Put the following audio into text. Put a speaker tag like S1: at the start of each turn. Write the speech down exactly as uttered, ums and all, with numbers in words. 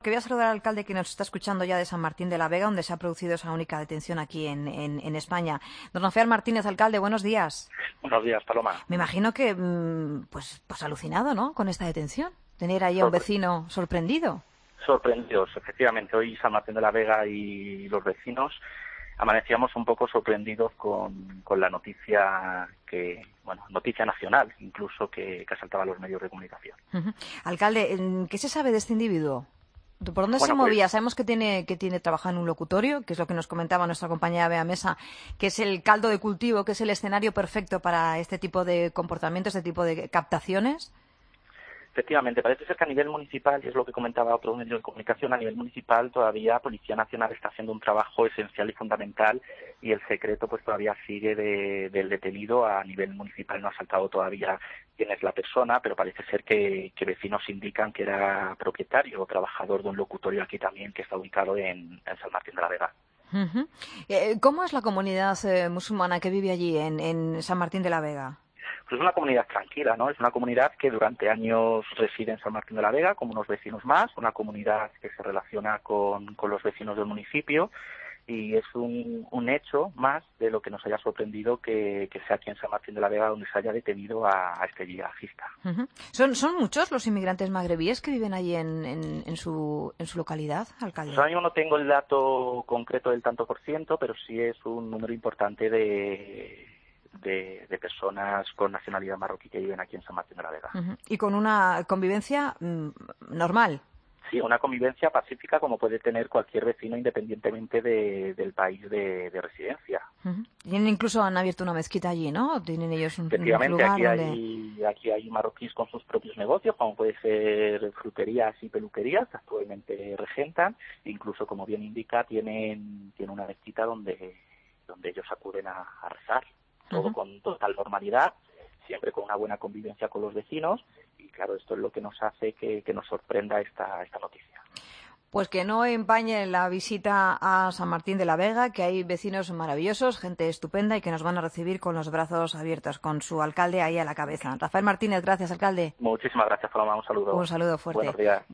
S1: que voy a saludar al alcalde que nos está escuchando ya de San Martín de la Vega, donde se ha producido esa única detención aquí en, en, en España. Don Rafael Martínez, alcalde, buenos días.
S2: Buenos días, Paloma.
S1: Me imagino que, pues, pues alucinado, ¿no?, con esta detención. Tener ahí a un vecino sorprendido.
S2: Sorprendidos, efectivamente. Hoy San Martín de la Vega y los vecinos amanecíamos un poco sorprendidos con, con la noticia que, bueno, noticia nacional, incluso que, que asaltaba a los medios de comunicación.
S1: Uh-huh. Alcalde, ¿qué se sabe de este individuo? ¿Por dónde
S2: bueno,
S1: se movía?
S2: Pues,
S1: Sabemos que tiene que tiene trabaja en un locutorio, que es lo que nos comentaba nuestra compañera Bea Mesa, que es el caldo de cultivo, que es el escenario perfecto para este tipo de comportamientos, este tipo de captaciones.
S2: Efectivamente, parece ser que a nivel municipal, y es lo que comentaba otro medio de comunicación, a nivel municipal todavía Policía Nacional está haciendo un trabajo esencial y fundamental y el secreto pues todavía sigue de, del detenido. A nivel municipal no ha saltado todavía quién es la persona, pero parece ser que, que vecinos indican que era propietario o trabajador de un locutorio aquí también que está ubicado en, en San Martín de la Vega.
S1: Uh-huh. Eh, ¿Cómo es la comunidad eh, musulmana que vive allí en, en San Martín de la Vega?
S2: Pues es una comunidad tranquila, ¿no? Es una comunidad que durante años reside en San Martín de la Vega, como unos vecinos más, una comunidad que se relaciona con, con los vecinos del municipio, y es un, un hecho más de lo que nos haya sorprendido que, que sea aquí en San Martín de la Vega donde se haya detenido a, a este yihadista.
S1: Uh-huh. ¿Son, ¿Son muchos los inmigrantes magrebíes que viven allí en, en, en, su, en su localidad, alcalde?
S2: Pues ahora mismo no tengo el dato concreto del tanto por ciento, pero sí es un número importante de... De, de personas con nacionalidad marroquí que viven aquí en San Martín de la Vega.
S1: Uh-huh. Y con una convivencia mmm, normal.
S2: Sí, una convivencia pacífica como puede tener cualquier vecino independientemente de, del país de, de residencia.
S1: Uh-huh. Tienen incluso han abierto una mezquita allí, ¿no? Tienen ellos un,
S2: Efectivamente,
S1: un lugar
S2: aquí
S1: donde...
S2: hay, aquí hay marroquíes con sus propios negocios, como puede ser fruterías y peluquerías, que actualmente regentan. Incluso, como bien indica, tienen, tienen una mezquita donde, donde ellos acuden a, a rezar. Todo uh-huh. con total normalidad, siempre con una buena convivencia con los vecinos, y claro, esto es lo que nos hace que, que nos sorprenda esta, esta noticia.
S1: Pues que no empañe la visita a San Martín de la Vega, que hay vecinos maravillosos, gente estupenda y que nos van a recibir con los brazos abiertos, con su alcalde ahí a la cabeza. Rafael Martínez, gracias, alcalde.
S2: Muchísimas gracias, Paloma, un saludo.
S1: Un saludo fuerte.
S2: Buenos días.